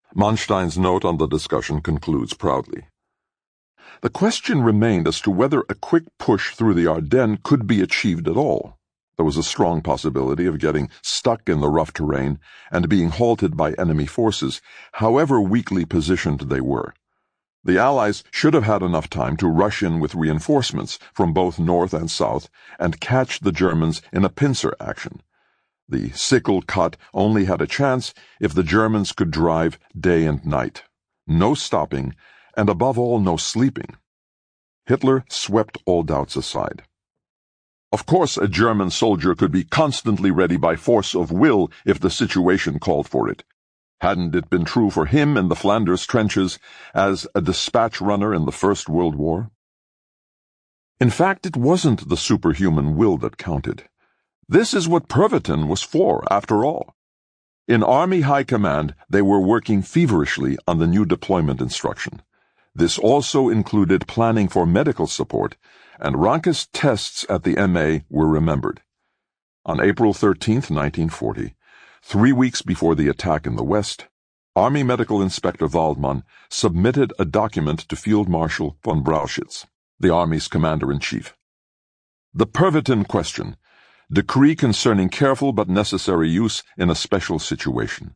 Manstein's note on the discussion concludes proudly. The question remained as to whether a quick push through the Ardennes could be achieved at all. There was a strong possibility of getting stuck in the rough terrain and being halted by enemy forces, however weakly positioned they were. The Allies should have had enough time to rush in with reinforcements from both north and south and catch the Germans in a pincer action. The sickle cut only had a chance if the Germans could drive day and night. No stopping, and above all no sleeping. Hitler swept all doubts aside. Of course, a German soldier could be constantly ready by force of will if the situation called for it. Hadn't it been true for him in the Flanders trenches as a dispatch runner in the First World War? In fact, it wasn't the superhuman will that counted. This is what Pervitin was for, after all. In Army High Command, they were working feverishly on the new deployment instruction. This also included planning for medical support, and Ranke's tests at the MA were remembered. On April 13, 1940, 3 weeks before the attack in the West, Army Medical Inspector Waldmann submitted a document to Field Marshal von Brauchitsch, the Army's Commander-in-Chief. The Pervitin question, decree concerning careful but necessary use in a special situation.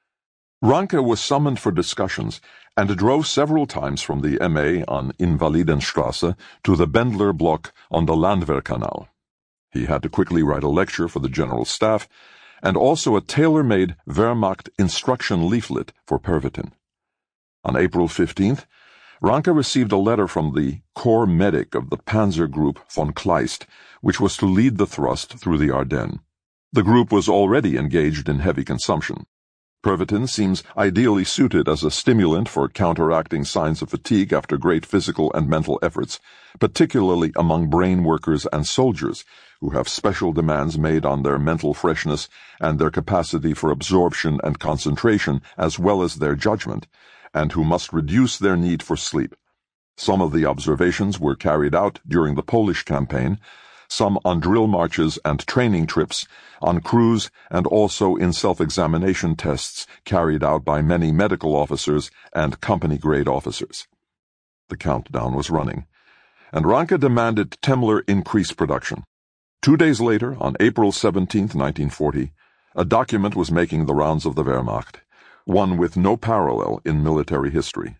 Ranke was summoned for discussions and drove several times from the MA on Invalidenstrasse to the Bendler block on the Landwehrkanal. He had to quickly write a lecture for the General Staff and also a tailor-made Wehrmacht instruction leaflet for Pervitin. On April 15th, Ranke received a letter from the corps medic of the Panzer Group von Kleist, which was to lead the thrust through the Ardennes. The group was already engaged in heavy consumption. Pervitin seems ideally suited as a stimulant for counteracting signs of fatigue after great physical and mental efforts, particularly among brain workers and soldiers, who have special demands made on their mental freshness and their capacity for absorption and concentration, as well as their judgment, and who must reduce their need for sleep. Some of the observations were carried out during the Polish campaign, some on drill marches and training trips, on crews, and also in self-examination tests carried out by many medical officers and company-grade officers. The countdown was running, and Ranke demanded Temmler increase production. 2 days later, on April 17, 1940, a document was making the rounds of the Wehrmacht, one with no parallel in military history.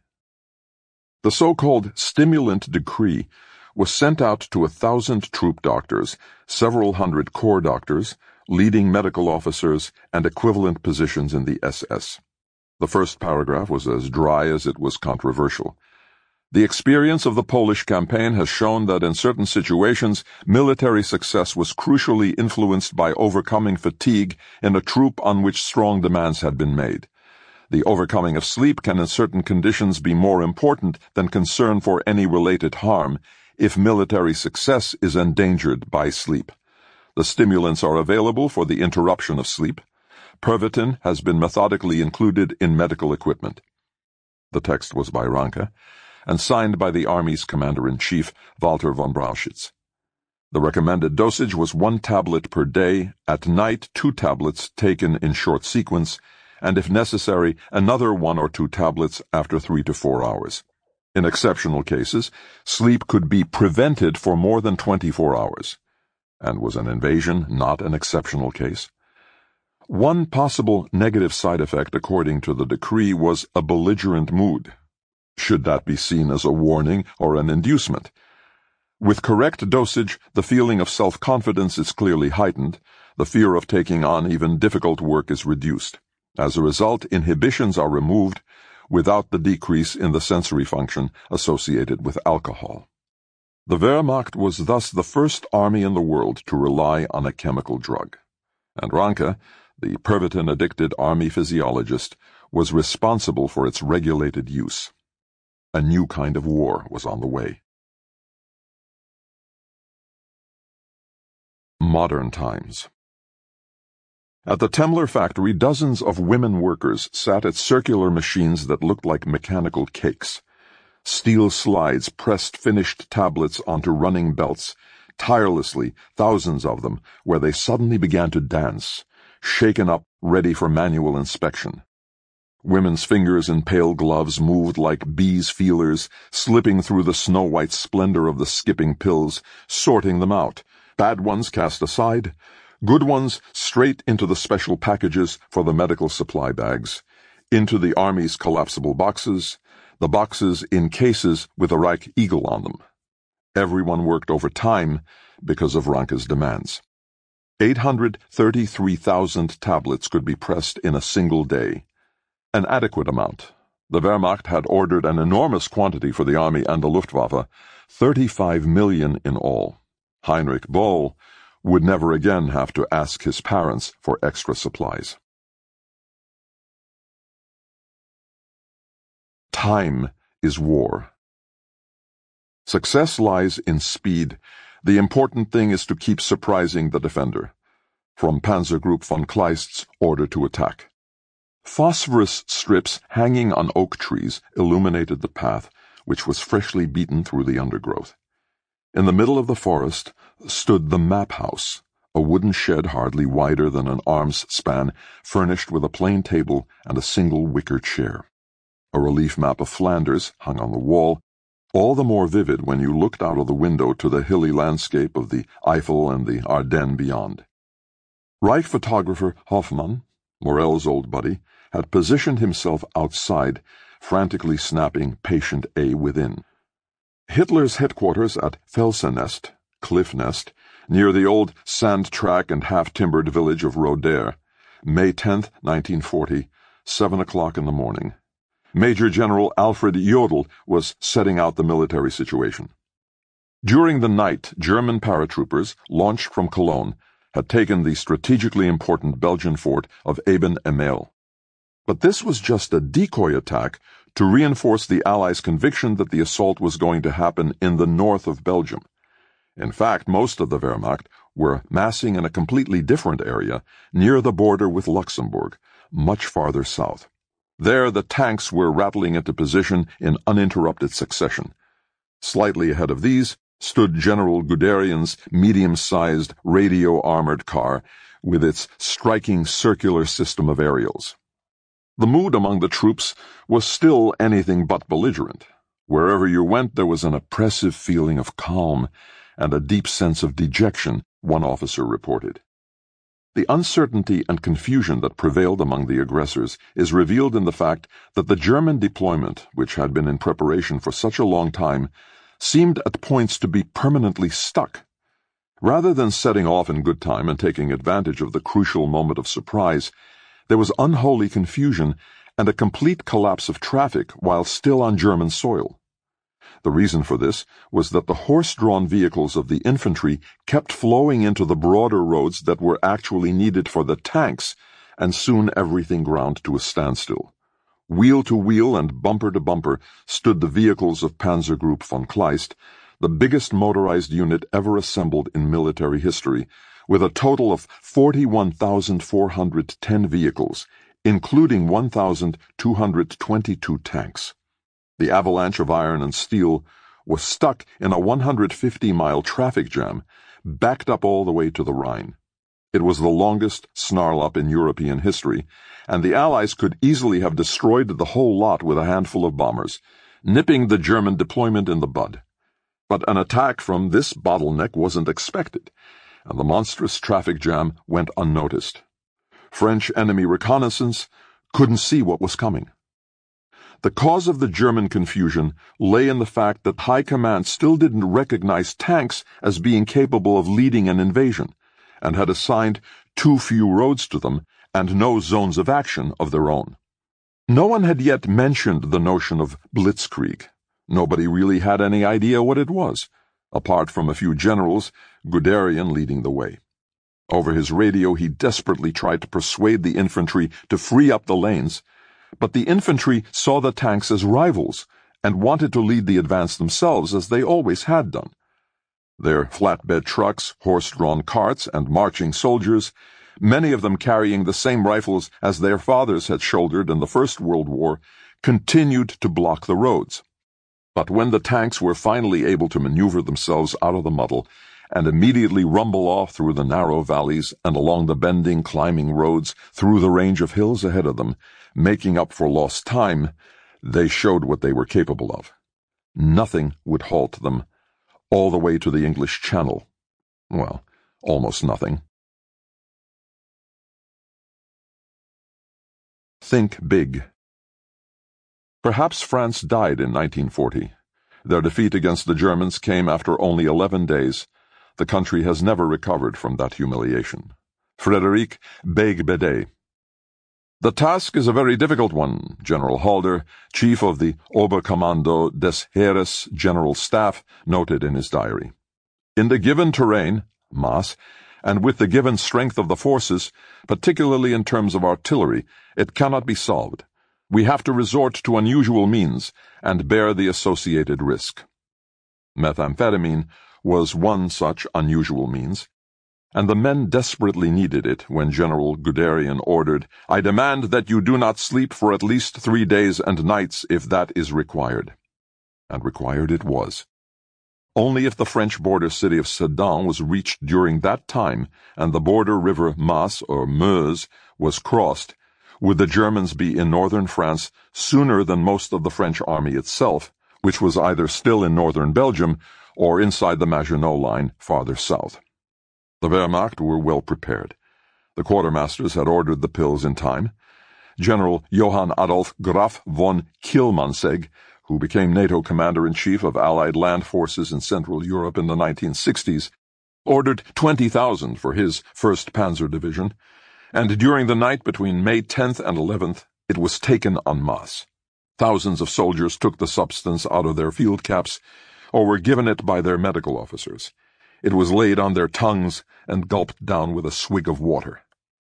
The so-called stimulant decree was sent out to 1,000 troop doctors, several hundred corps doctors, leading medical officers, and equivalent positions in the SS. The first paragraph was as dry as it was controversial. The experience of the Polish campaign has shown that in certain situations, military success was crucially influenced by overcoming fatigue in a troop on which strong demands had been made. The overcoming of sleep can in certain conditions be more important than concern for any related harm, if military success is endangered by sleep. The stimulants are available for the interruption of sleep. Pervitin has been methodically included in medical equipment. The text was by Ranke, and signed by the Army's Commander-in-Chief, Walter von Brauchitsch. The recommended dosage was 1 tablet per day, at night 2 tablets taken in short sequence, and if necessary, another 1 or 2 tablets after 3 to 4 hours. In exceptional cases, sleep could be prevented for more than 24 hours. And was an invasion not an exceptional case? One possible negative side effect according to the decree was a belligerent mood. Should that be seen as a warning or an inducement? With correct dosage, the feeling of self-confidence is clearly heightened, the fear of taking on even difficult work is reduced. As a result, inhibitions are removed, without the decrease in the sensory function associated with alcohol. The Wehrmacht was thus the first army in the world to rely on a chemical drug, and Ranke, the Pervitin-addicted army physiologist, was responsible for its regulated use. A new kind of war was on the way. Modern times. At the Temmler factory, dozens of women workers sat at circular machines that looked like mechanical cakes. Steel slides pressed finished tablets onto running belts, tirelessly, thousands of them, where they suddenly began to dance, shaken up, ready for manual inspection. Women's fingers in pale gloves moved like bees' feelers, slipping through the snow-white splendor of the skipping pills, sorting them out. Bad ones cast aside, good ones straight into the special packages for the medical supply bags, into the Army's collapsible boxes, the boxes in cases with a Reich eagle on them. Everyone worked overtime because of Ranke's demands. 833,000 tablets could be pressed in a single day. An adequate amount. The Wehrmacht had ordered an enormous quantity for the Army and the Luftwaffe, 35 million in all. Heinrich Böll would never again have to ask his parents for extra supplies. Time is war. Success lies in speed. The important thing is to keep surprising the defender. From Panzergruppe von Kleist's order to attack. Phosphorus strips hanging on oak trees illuminated the path, which was freshly beaten through the undergrowth. In the middle of the forest stood the map house, a wooden shed hardly wider than an arm's span, furnished with a plain table and a single wicker chair. A relief map of Flanders hung on the wall, all the more vivid when you looked out of the window to the hilly landscape of the Eifel and the Ardennes beyond. Reich photographer Hoffmann, Morell's old buddy, had positioned himself outside, frantically snapping patient A within. Hitler's headquarters at Felsenest, Cliff Nest, near the old sand track and half-timbered village of Roder, May 10, 1940, 7 o'clock in the morning. Major General Alfred Jodl was setting out the military situation. During the night, German paratroopers, launched from Cologne, had taken the strategically important Belgian fort of Eben-Emael. But this was just a decoy attack to reinforce the Allies' conviction that the assault was going to happen in the north of Belgium. In fact, most of the Wehrmacht were massing in a completely different area, near the border with Luxembourg, much farther south. There the tanks were rattling into position in uninterrupted succession. Slightly ahead of these stood General Guderian's medium-sized radio-armored car with its striking circular system of aerials. The mood among the troops was still anything but belligerent. Wherever you went there was an oppressive feeling of calm and a deep sense of dejection, one officer reported. The uncertainty and confusion that prevailed among the aggressors is revealed in the fact that the German deployment, which had been in preparation for such a long time, seemed at points to be permanently stuck. Rather than setting off in good time and taking advantage of the crucial moment of surprise, there was unholy confusion and a complete collapse of traffic while still on German soil. The reason for this was that the horse-drawn vehicles of the infantry kept flowing into the broader roads that were actually needed for the tanks, and soon everything ground to a standstill. Wheel to wheel and bumper to bumper stood the vehicles of Panzergruppe von Kleist, the biggest motorized unit ever assembled in military history, with a total of 41,410 vehicles, including 1,222 tanks. The avalanche of iron and steel was stuck in a 150-mile traffic jam, backed up all the way to the Rhine. It was the longest snarl-up in European history, and the Allies could easily have destroyed the whole lot with a handful of bombers, nipping the German deployment in the bud. But an attack from this bottleneck wasn't expected, and the monstrous traffic jam went unnoticed. French enemy reconnaissance couldn't see what was coming. The cause of the German confusion lay in the fact that High Command still didn't recognize tanks as being capable of leading an invasion, and had assigned too few roads to them and no zones of action of their own. No one had yet mentioned the notion of blitzkrieg. Nobody really had any idea what it was, apart from a few generals, Guderian leading the way. Over his radio he desperately tried to persuade the infantry to free up the lanes, but the infantry saw the tanks as rivals and wanted to lead the advance themselves as they always had done. Their flatbed trucks, horse-drawn carts, and marching soldiers, many of them carrying the same rifles as their fathers had shouldered in the First World War, continued to block the roads. But when the tanks were finally able to maneuver themselves out of the muddle and immediately rumble off through the narrow valleys and along the bending, climbing roads through the range of hills ahead of them, making up for lost time, they showed what they were capable of. Nothing would halt them, all the way to the English Channel. Well, almost nothing. Think big. Perhaps France died in 1940. Their defeat against the Germans came after only 11 days. The country has never recovered from that humiliation. Frederic Beigbeder. The task is a very difficult one, General Halder, chief of the Oberkommando des Heeres General Staff, noted in his diary. In the given terrain, Maas, and with the given strength of the forces, particularly in terms of artillery, it cannot be solved. We have to resort to unusual means and bear the associated risk. Methamphetamine was one such unusual means, and the men desperately needed it when General Guderian ordered, "I demand that you do not sleep for at least 3 days and nights if that is required." And required it was. Only if the French border city of Sedan was reached during that time and the border river Maas or Meuse was crossed would the Germans be in northern France sooner than most of the French army itself, which was either still in northern Belgium or inside the Maginot Line farther south. The Wehrmacht were well prepared. The quartermasters had ordered the pills in time. General Johann Adolf Graf von Kielmansegg, who became NATO commander-in-chief of Allied land forces in Central Europe in the 1960s, ordered 20,000 for his 1st Panzer Division, and during the night between May 10th and 11th, it was taken en masse. Thousands of soldiers took the substance out of their field caps, or were given it by their medical officers. It was laid on their tongues and gulped down with a swig of water.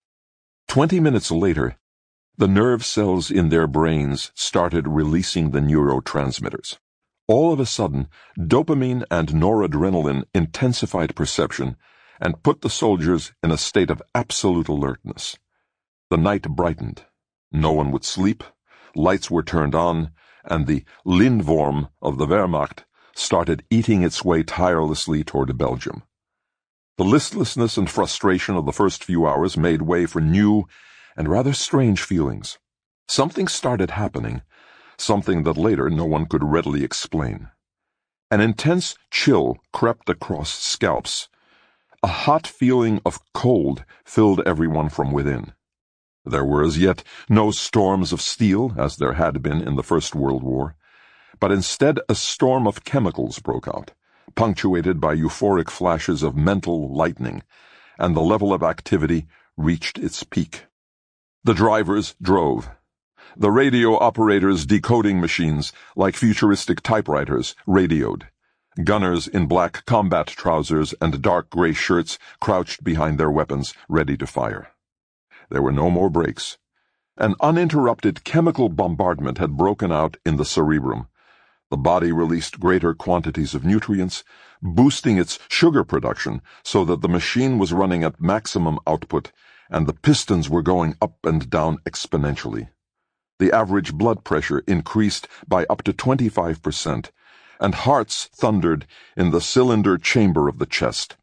20 minutes later, the nerve cells in their brains started releasing the neurotransmitters. All of a sudden, dopamine and noradrenaline intensified perception and put the soldiers in a state of absolute alertness. The night brightened. No one would sleep, lights were turned on, and the Lindworm of the Wehrmacht started eating its way tirelessly toward Belgium. The listlessness and frustration of the first few hours made way for new and rather strange feelings. Something started happening, something that later no one could readily explain. An intense chill crept across scalps. A hot feeling of cold filled everyone from within. There were as yet no storms of steel, as there had been in the First World War, but instead a storm of chemicals broke out, punctuated by euphoric flashes of mental lightning, and the level of activity reached its peak. The drivers drove. The radio operators' decoding machines, like futuristic typewriters, radioed. Gunners in black combat trousers and dark gray shirts crouched behind their weapons, ready to fire. There were no more breaks. An uninterrupted chemical bombardment had broken out in the cerebrum. The body released greater quantities of nutrients, boosting its sugar production so that the machine was running at maximum output, and the pistons were going up and down exponentially. The average blood pressure increased by up to 25%, and hearts thundered in the cylinder chamber of the chest.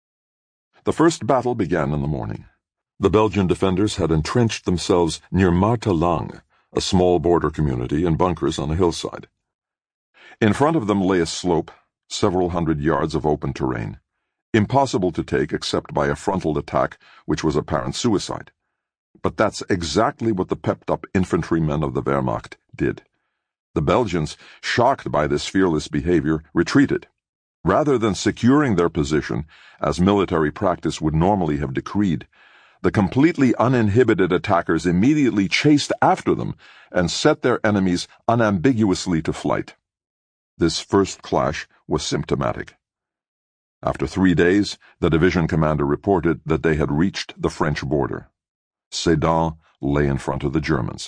The first battle began in the morning. The Belgian defenders had entrenched themselves near Martelange, a small border community in bunkers on a hillside. In front of them lay a slope, several hundred yards of open terrain, impossible to take except by a frontal attack which was apparent suicide. But that's exactly what the pepped-up infantrymen of the Wehrmacht did. The Belgians, shocked by this fearless behavior, retreated. Rather than securing their position, as military practice would normally have decreed, the completely uninhibited attackers immediately chased after them and set their enemies unambiguously to flight. This first clash was symptomatic. After 3 days, the division commander reported that they had reached the French border. Sedan lay in front of the Germans.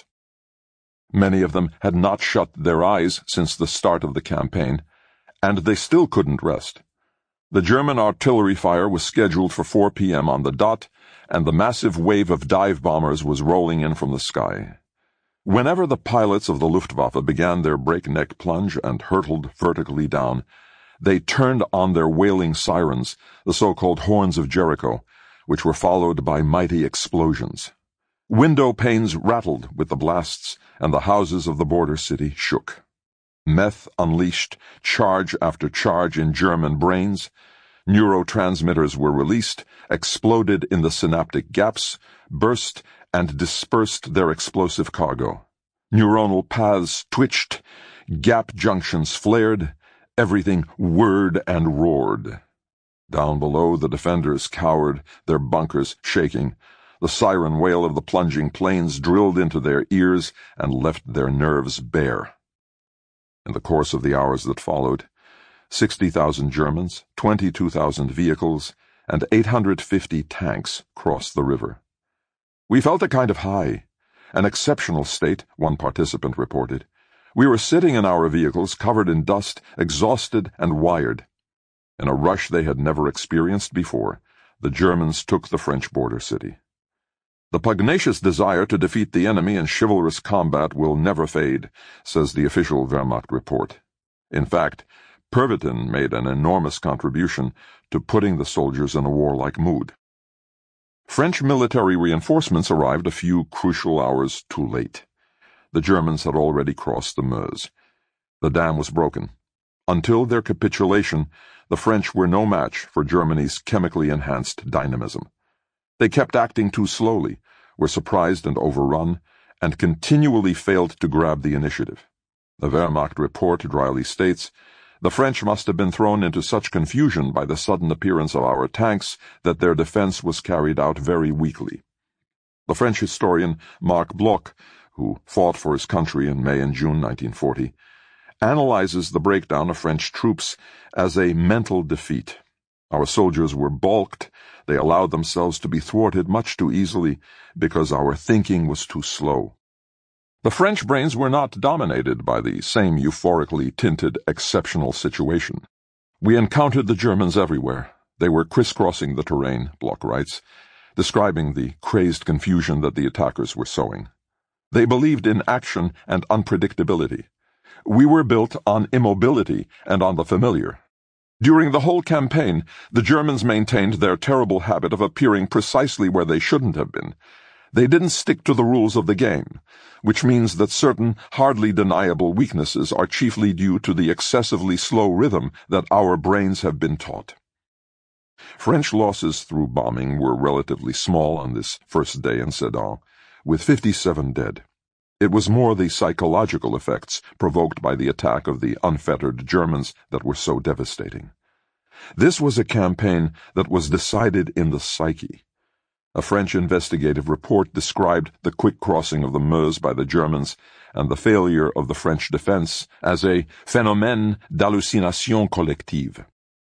Many of them had not shut their eyes since the start of the campaign, and they still couldn't rest. The German artillery fire was scheduled for 4 p.m. on the dot, and the massive wave of dive bombers was rolling in from the sky. Whenever the pilots of the Luftwaffe began their breakneck plunge and hurtled vertically down, they turned on their wailing sirens, the so-called Horns of Jericho, which were followed by mighty explosions. Window panes rattled with the blasts, and the houses of the border city shook. Meth unleashed charge after charge in German brains. Neurotransmitters were released, exploded in the synaptic gaps, burst, and dispersed their explosive cargo. Neuronal paths twitched, gap junctions flared, everything whirred and roared. Down below, the defenders cowered, their bunkers shaking. The siren wail of the plunging planes drilled into their ears and left their nerves bare. In the course of the hours that followed, 60,000 Germans, 22,000 vehicles, and 850 tanks crossed the river. We felt a kind of high, an exceptional state, one participant reported. We were sitting in our vehicles, covered in dust, exhausted and wired. In a rush they had never experienced before, the Germans took the French border city. The pugnacious desire to defeat the enemy in chivalrous combat will never fade, says the official Wehrmacht report. In fact, Pervitin made an enormous contribution to putting the soldiers in a warlike mood. French military reinforcements arrived a few crucial hours too late. The Germans had already crossed the Meuse. The dam was broken. Until their capitulation, the French were no match for Germany's chemically enhanced dynamism. They kept acting too slowly, were surprised and overrun, and continually failed to grab the initiative. The Wehrmacht report dryly states, "The French must have been thrown into such confusion by the sudden appearance of our tanks that their defense was carried out very weakly." The French historian Marc Bloch, who fought for his country in May and June 1940, analyzes the breakdown of French troops as a mental defeat. Our soldiers were balked. They allowed themselves to be thwarted much too easily because our thinking was too slow. The French brains were not dominated by the same euphorically tinted exceptional situation. We encountered the Germans everywhere. They were crisscrossing the terrain, Bloch writes, describing the crazed confusion that the attackers were sowing. They believed in action and unpredictability. We were built on immobility and on the familiar. During the whole campaign, the Germans maintained their terrible habit of appearing precisely where they shouldn't have been. They didn't stick to the rules of the game, which means that certain hardly deniable weaknesses are chiefly due to the excessively slow rhythm that our brains have been taught. French losses through bombing were relatively small on this first day in Sedan, with 57 dead. It was more the psychological effects provoked by the attack of the unfettered Germans that were so devastating. This was a campaign that was decided in the psyche. A French investigative report described the quick crossing of the Meuse by the Germans and the failure of the French defense as a phénomène d'hallucination collective.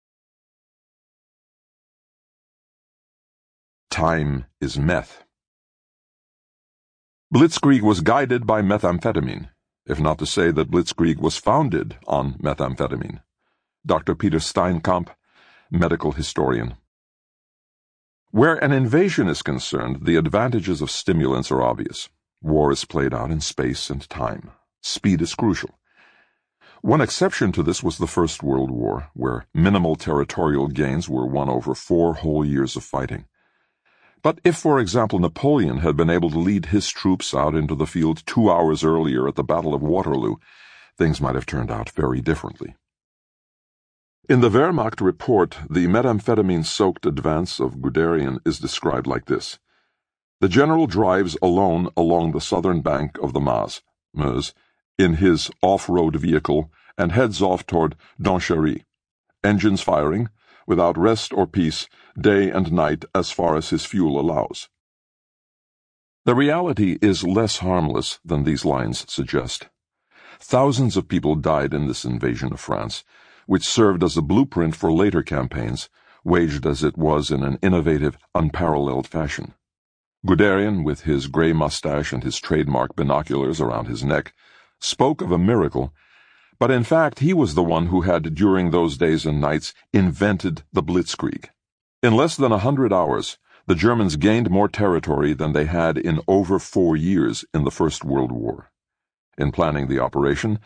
Time is meth. Blitzkrieg was guided by methamphetamine, if not to say that Blitzkrieg was founded on methamphetamine. Dr. Peter Steinkamp, medical historian. Where an invasion is concerned, the advantages of stimulants are obvious. War is played out in space and time. Speed is crucial. One exception to this was the First World War, where minimal territorial gains were won over 4 whole years of fighting. But if, for example, Napoleon had been able to lead his troops out into the field 2 hours earlier at the Battle of Waterloo, things might have turned out very differently. In the Wehrmacht report, the methamphetamine-soaked advance of Guderian is described like this. The general drives alone along the southern bank of the Meuse, in his off-road vehicle, and heads off toward Donchery, engines firing, without rest or peace, day and night as far as his fuel allows. The reality is less harmless than these lines suggest. Thousands of people died in this invasion of France, which served as a blueprint for later campaigns, waged as it was in an innovative, unparalleled fashion. Guderian, with his gray mustache and his trademark binoculars around his neck, spoke of a miracle, but in fact he was the one who had, during those days and nights, invented the Blitzkrieg. In less than 100 hours, the Germans gained more territory than they had in over 4 years in the First World War. In planning the operation,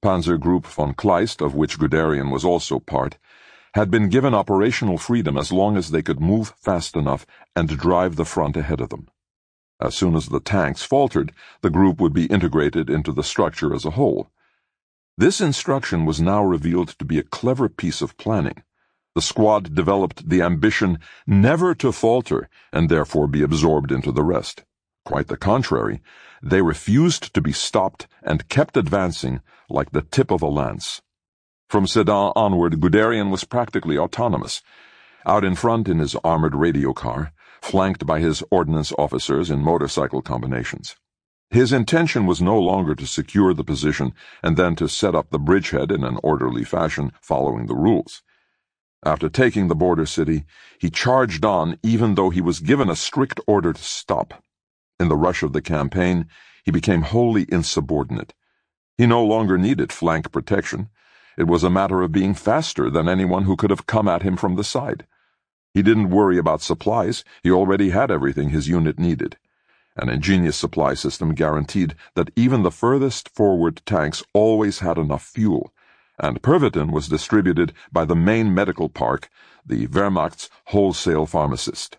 Panzer Group von Kleist, of which Guderian was also part, had been given operational freedom as long as they could move fast enough and drive the front ahead of them. As soon as the tanks faltered, the group would be integrated into the structure as a whole. This instruction was now revealed to be a clever piece of planning. The squad developed the ambition never to falter and therefore be absorbed into the rest. Quite the contrary, they refused to be stopped and kept advancing like the tip of a lance. From Sedan onward, Guderian was practically autonomous, out in front in his armored radio car, flanked by his ordnance officers in motorcycle combinations. His intention was no longer to secure the position and then to set up the bridgehead in an orderly fashion following the rules. After taking the border city, he charged on even though he was given a strict order to stop. In the rush of the campaign, he became wholly insubordinate. He no longer needed flank protection. It was a matter of being faster than anyone who could have come at him from the side. He didn't worry about supplies. He already had everything his unit needed. An ingenious supply system guaranteed that even the furthest forward tanks always had enough fuel, and Pervitin was distributed by the main medical park, the Wehrmacht's wholesale pharmacist.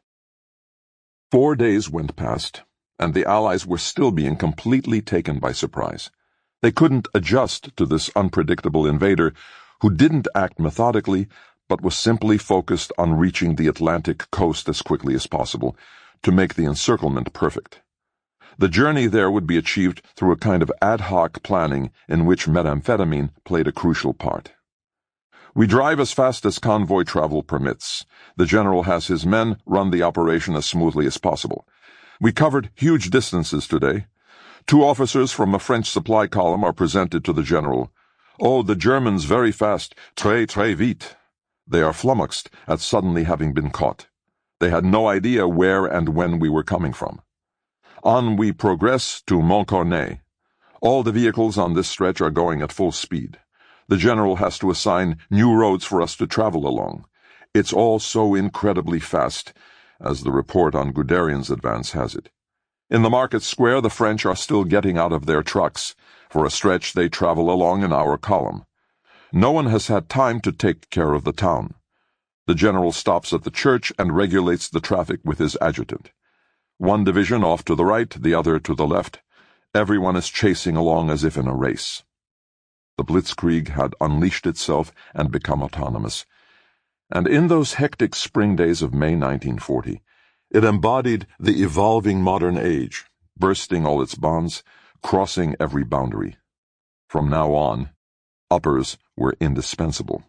4 days went past, and the Allies were still being completely taken by surprise. They couldn't adjust to this unpredictable invader who didn't act methodically, but was simply focused on reaching the Atlantic coast as quickly as possible to make the encirclement perfect. The journey there would be achieved through a kind of ad hoc planning in which methamphetamine played a crucial part. We drive as fast as convoy travel permits. The general has his men run the operation as smoothly as possible. We covered huge distances today. 2 officers from a French supply column are presented to the general. Oh, the Germans very fast, très vite. They are flummoxed at suddenly having been caught. They had no idea where and when we were coming from. On we progress to Montcornet. All the vehicles on this stretch are going at full speed. The general has to assign new roads for us to travel along. It's all so incredibly fast, as the report on Guderian's advance has it. In the market square, the French are still getting out of their trucks. For a stretch, they travel along in our column. No one has had time to take care of the town. The general stops at the church and regulates the traffic with his adjutant. 1 division off to the right, the other to the left. Everyone is chasing along as if in a race. The Blitzkrieg had unleashed itself and become autonomous. And in those hectic spring days of May 1940, it embodied the evolving modern age, bursting all its bonds, crossing every boundary. From now on, uppers were indispensable.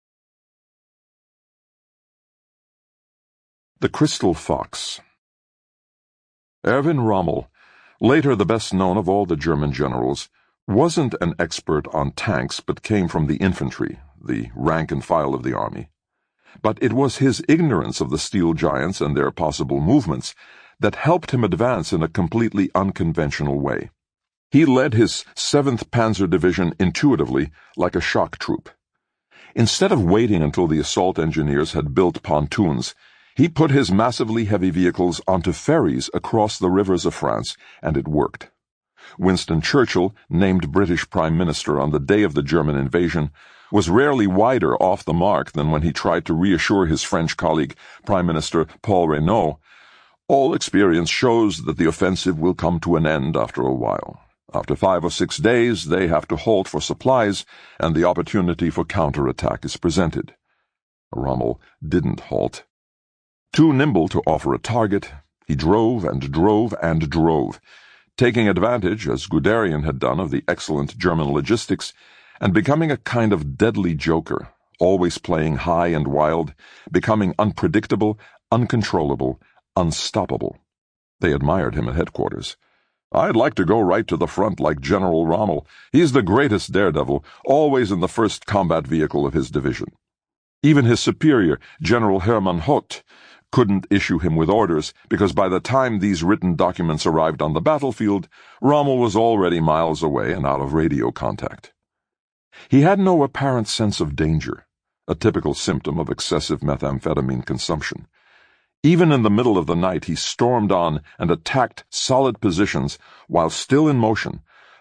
The Crystal Fox. Erwin Rommel, later the best known of all the German generals, wasn't an expert on tanks but came from the infantry, the rank and file of the army. But it was his ignorance of the steel giants and their possible movements that helped him advance in a completely unconventional way. He led his 7th Panzer Division intuitively, like a shock troop. Instead of waiting until the assault engineers had built pontoons, he put his massively heavy vehicles onto ferries across the rivers of France, and it worked. Winston Churchill, named British Prime Minister on the day of the German invasion, was rarely wider off the mark than when he tried to reassure his French colleague, Prime Minister Paul Reynaud, "All experience shows that the offensive will come to an end after a while. After 5 or 6 days, they have to halt for supplies, and the opportunity for counterattack is presented." Rommel didn't halt. Too nimble to offer a target, he drove and drove and drove, taking advantage, as Guderian had done, of the excellent German logistics, and becoming a kind of deadly joker, always playing high and wild, becoming unpredictable, uncontrollable, unstoppable. They admired him at headquarters. "I'd like to go right to the front like General Rommel. He's the greatest daredevil, always in the first combat vehicle of his division." Even his superior, General Hermann Hoth, couldn't issue him with orders, because by the time these written documents arrived on the battlefield, Rommel was already miles away and out of radio contact. He had no apparent sense of danger, a typical symptom of excessive methamphetamine consumption. Even in the middle of the night, he stormed on and attacked solid positions while still in motion,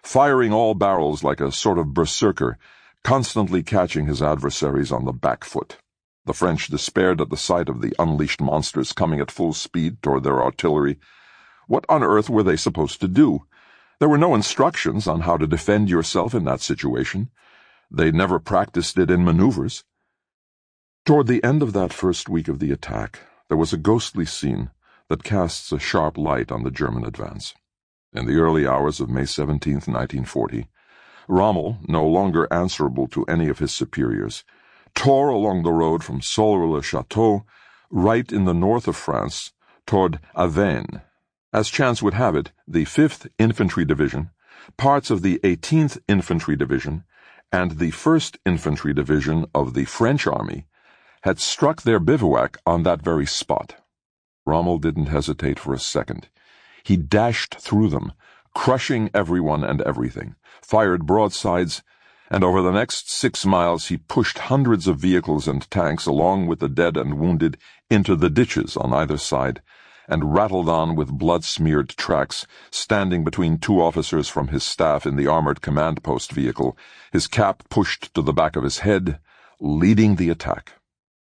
firing all barrels like a sort of berserker, constantly catching his adversaries on the back foot. The French despaired at the sight of the unleashed monsters coming at full speed toward their artillery. What on earth were they supposed to do? There were no instructions on how to defend yourself in that situation. They'd never practiced it in maneuvers. Toward the end of that first week of the attack, there was a ghostly scene that casts a sharp light on the German advance. In the early hours of May 17, 1940, Rommel, no longer answerable to any of his superiors, tore along the road from Soleure-le-Château, right in the north of France, toward Avesnes. As chance would have it, the 5th Infantry Division, parts of the 18th Infantry Division, and the 1st Infantry Division of the French Army had struck their bivouac on that very spot. Rommel didn't hesitate for a second. He dashed through them, crushing everyone and everything, fired broadsides, and over the next 6 miles he pushed hundreds of vehicles and tanks along with the dead and wounded into the ditches on either side, and rattled on with blood-smeared tracks, standing between 2 officers from his staff in the armored command post vehicle, his cap pushed to the back of his head, leading the attack.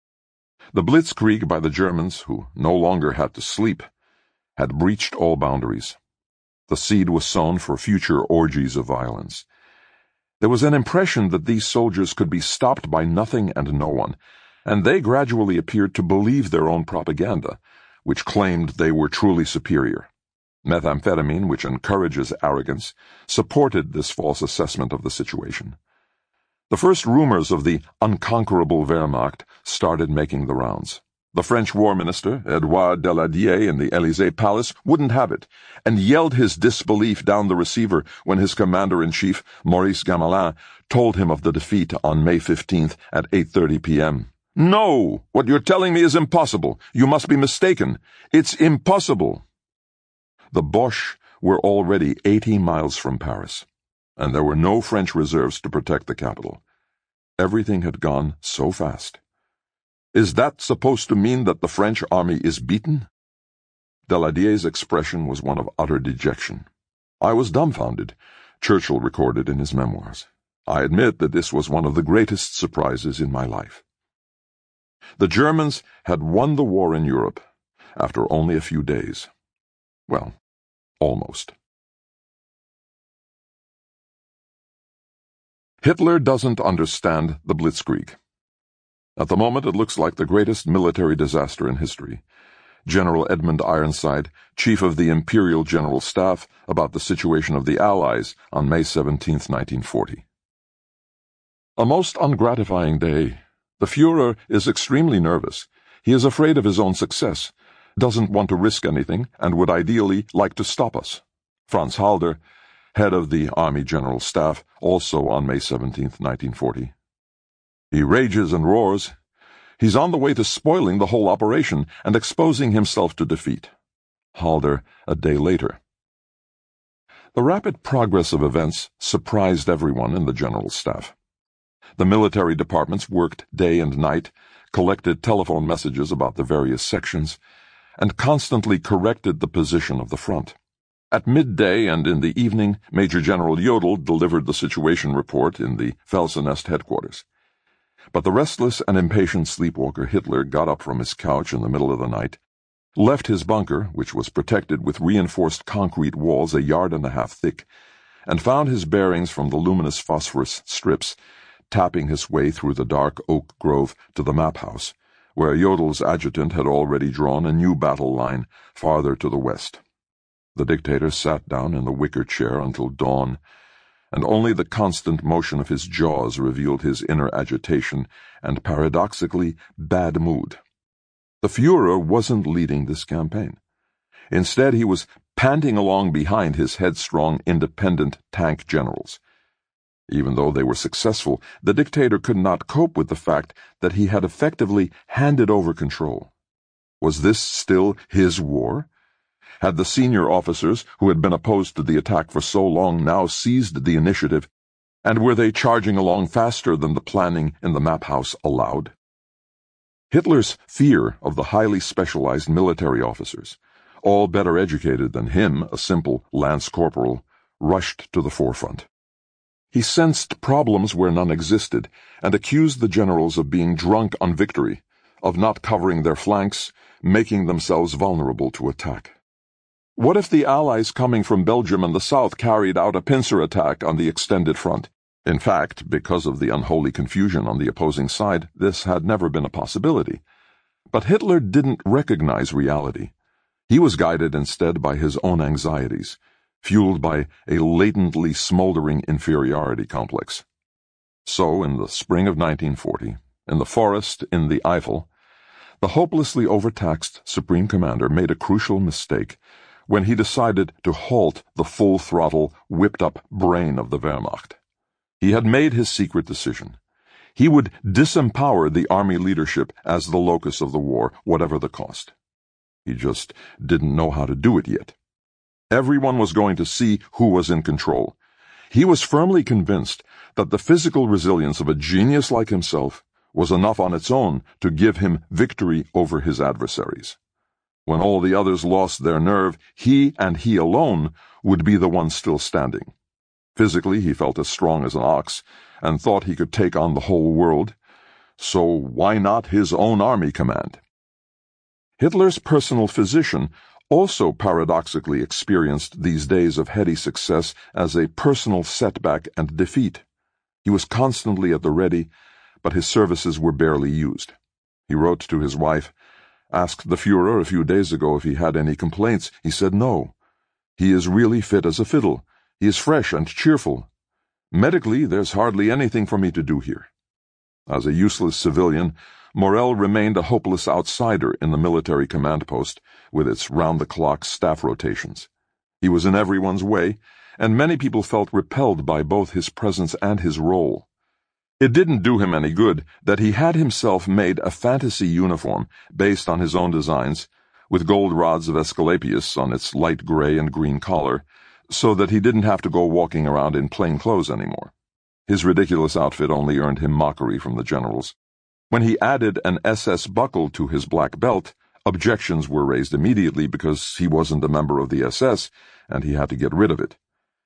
The blitzkrieg by the Germans, who no longer had to sleep, had breached all boundaries. The seed was sown for future orgies of violence. There was an impression that these soldiers could be stopped by nothing and no one, and they gradually appeared to believe their own propaganda, which claimed they were truly superior. Methamphetamine, which encourages arrogance, supported this false assessment of the situation. The first rumors of the unconquerable Wehrmacht started making the rounds. The French War Minister, Edouard Daladier, in the Élysée Palace, wouldn't have it, and yelled his disbelief down the receiver when his commander-in-chief, Maurice Gamelin, told him of the defeat on May 15th at 8:30 p.m. "No! What you're telling me is impossible. You must be mistaken. It's impossible." The Boches were already 80 miles from Paris, and there were no French reserves to protect the capital. Everything had gone so fast. Is that supposed to mean that the French army is beaten? Daladier's expression was one of utter dejection. "I was dumbfounded," Churchill recorded in his memoirs. "I admit that this was one of the greatest surprises in my life." The Germans had won the war in Europe after only a few days. Well, almost. Hitler doesn't understand the blitzkrieg. At the moment, it looks like the greatest military disaster in history. General Edmund Ironside, chief of the Imperial General Staff, about the situation of the Allies on May 17, 1940. A most ungratifying day. The Führer is extremely nervous. He is afraid of his own success, doesn't want to risk anything, and would ideally like to stop us. Franz Halder, head of the Army General Staff, also on May 17, 1940. He rages and roars. He's on the way to spoiling the whole operation and exposing himself to defeat. Halder, a day later. The rapid progress of events surprised everyone in the General Staff. The military departments worked day and night, collected telephone messages about the various sections, and constantly corrected the position of the front. At midday and in the evening, Major General Jodl delivered the situation report in the Felsenest headquarters. But the restless and impatient sleepwalker Hitler got up from his couch in the middle of the night, left his bunker, which was protected with reinforced concrete walls 1.5 yards thick, and found his bearings from the luminous phosphorus strips, tapping his way through the dark oak grove to the map house, where Jodl's adjutant had already drawn a new battle line farther to the west. The dictator sat down in the wicker chair until dawn, and only the constant motion of his jaws revealed his inner agitation and, paradoxically, bad mood. The Führer wasn't leading this campaign. Instead, he was panting along behind his headstrong, independent tank generals. Even though they were successful, the dictator could not cope with the fact that he had effectively handed over control. Was this still his war? Had the senior officers, who had been opposed to the attack for so long, now seized the initiative, and were they charging along faster than the planning in the map house allowed? Hitler's fear of the highly specialized military officers, all better educated than him, a simple lance corporal, rushed to the forefront. He sensed problems where none existed and accused the generals of being drunk on victory, of not covering their flanks, making themselves vulnerable to attack. What if the Allies coming from Belgium and the south carried out a pincer attack on the extended front? In fact, because of the unholy confusion on the opposing side, this had never been a possibility. But Hitler didn't recognize reality. He was guided instead by his own anxieties, fueled by a latently smoldering inferiority complex. So, in the spring of 1940, in the forest in the Eifel, the hopelessly overtaxed Supreme Commander made a crucial mistake when he decided to halt the full-throttle, whipped-up brain of the Wehrmacht. He had made his secret decision. He would disempower the army leadership as the locus of the war, whatever the cost. He just didn't know how to do it yet. Everyone was going to see who was in control. He was firmly convinced that the physical resilience of a genius like himself was enough on its own to give him victory over his adversaries. When all the others lost their nerve, he and he alone would be the one still standing. Physically, he felt as strong as an ox, and thought he could take on the whole world. So why not his own army command? Hitler's personal physician also paradoxically experienced these days of heady success as a personal setback and defeat. He was constantly at the ready, but his services were barely used. He wrote to his wife, asked the Führer a few days ago if he had any complaints. He said no. He is really fit as a fiddle. He is fresh and cheerful. Medically, there's hardly anything for me to do here. As a useless civilian, Morel remained a hopeless outsider in the military command post with its round-the-clock staff rotations. He was in everyone's way, and many people felt repelled by both his presence and his role. It didn't do him any good that he had himself made a fantasy uniform based on his own designs, with gold rods of Aesculapius on its light gray and green collar, so that he didn't have to go walking around in plain clothes anymore. His ridiculous outfit only earned him mockery from the generals. When he added an SS buckle to his black belt, objections were raised immediately because he wasn't a member of the SS, and he had to get rid of it.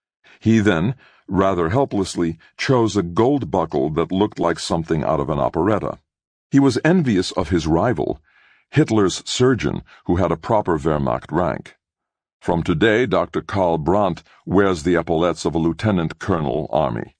He then, rather helplessly, chose a gold buckle that looked like something out of an operetta. He was envious of his rival, Hitler's surgeon, who had a proper Wehrmacht rank. From today, Dr. Karl Brandt wears the epaulettes of a lieutenant colonel army.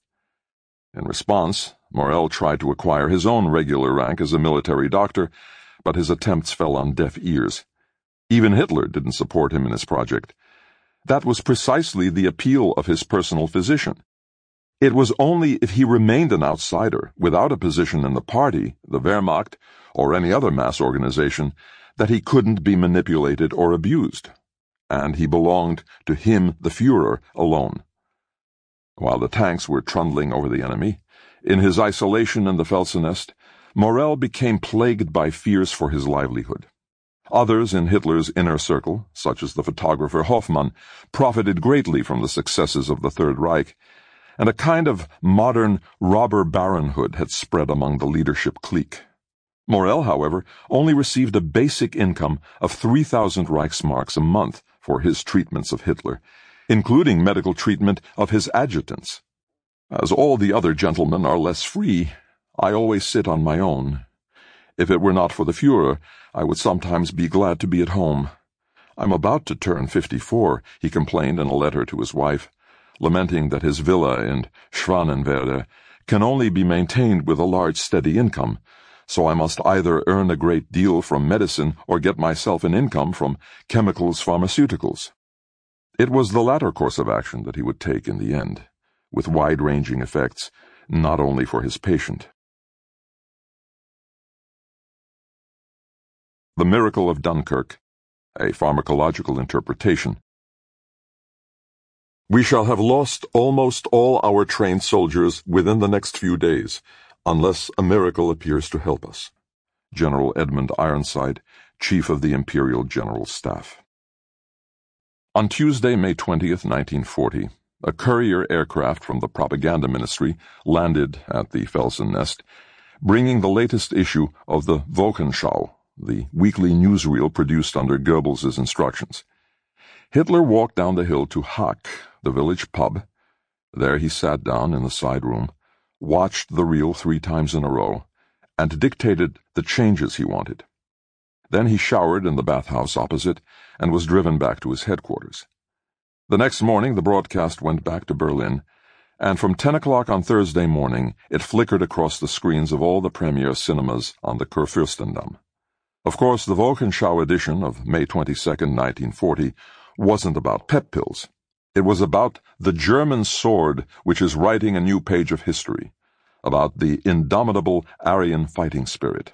In response, Morel tried to acquire his own regular rank as a military doctor, but his attempts fell on deaf ears. Even Hitler didn't support him in his project. That was precisely the appeal of his personal physician. It was only if he remained an outsider, without a position in the party, the Wehrmacht, or any other mass organization, that he couldn't be manipulated or abused. And he belonged to him, the Führer, alone. While the tanks were trundling over the enemy, in his isolation in the Felsenest, Morel became plagued by fears for his livelihood. Others in Hitler's inner circle, such as the photographer Hoffmann, profited greatly from the successes of the Third Reich, and a kind of modern robber baronhood had spread among the leadership clique. Morel, however, only received a basic income of 3,000 Reichsmarks a month for his treatments of Hitler, including medical treatment of his adjutants. As all the other gentlemen are less free, I always sit on my own. If it were not for the Führer, I would sometimes be glad to be at home. I'm about to turn 54, he complained in a letter to his wife, lamenting that his villa in Schwanenwerde can only be maintained with a large steady income, so I must either earn a great deal from medicine or get myself an income from chemicals, pharmaceuticals. It was the latter course of action that he would take in the end, with wide-ranging effects, not only for his patient. The Miracle of Dunkirk, a Pharmacological Interpretation. We shall have lost almost all our trained soldiers within the next few days, unless a miracle appears to help us. General Edmund Ironside, Chief of the Imperial General Staff. On Tuesday, May 20th, 1940, a courier aircraft from the Propaganda Ministry landed at the Felsenest, bringing the latest issue of the Wochenschau, the weekly newsreel produced under Goebbels' instructions. Hitler walked down the hill to Hack, the village pub. There he sat down in the side room, watched the reel 3 times in a row, and dictated the changes he wanted. Then he showered in the bathhouse opposite and was driven back to his headquarters. The next morning the broadcast went back to Berlin, and from 10 o'clock on Thursday morning it flickered across the screens of all the premier cinemas on the Kurfürstendamm. Of course, the Wochenschau edition of May 22, 1940, wasn't about pep pills. It was about the German sword which is writing a new page of history, about the indomitable Aryan fighting spirit.